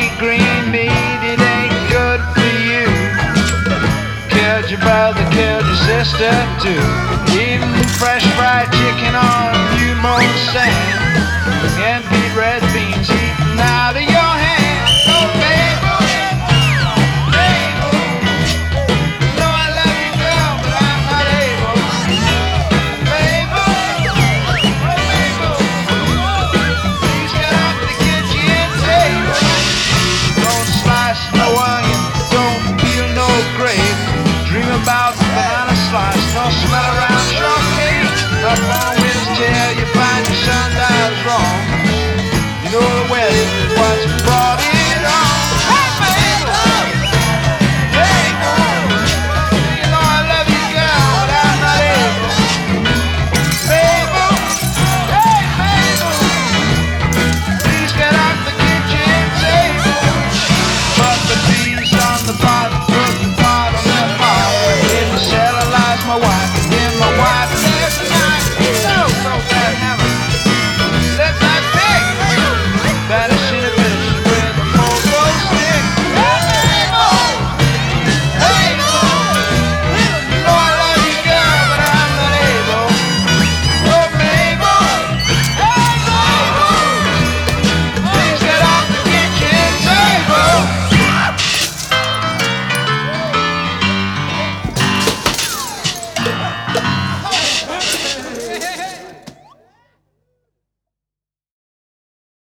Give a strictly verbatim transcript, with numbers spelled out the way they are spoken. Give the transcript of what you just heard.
eat green meat, it ain't good for you. Killed your brother, killed your sister too. Even fresh fried chicken on you mown sand, and beat red beans eaten out of your hand. Oh babe, babe, you know I love you girl, but I'm not able. Babe, oh babe, please get up to get you a table. Don't slice no onion, don't peel no grape. Dream about banana slice, no smell around shortcake. Up on Wednesday, you find your sundial's wrong. You know the West is what's brought it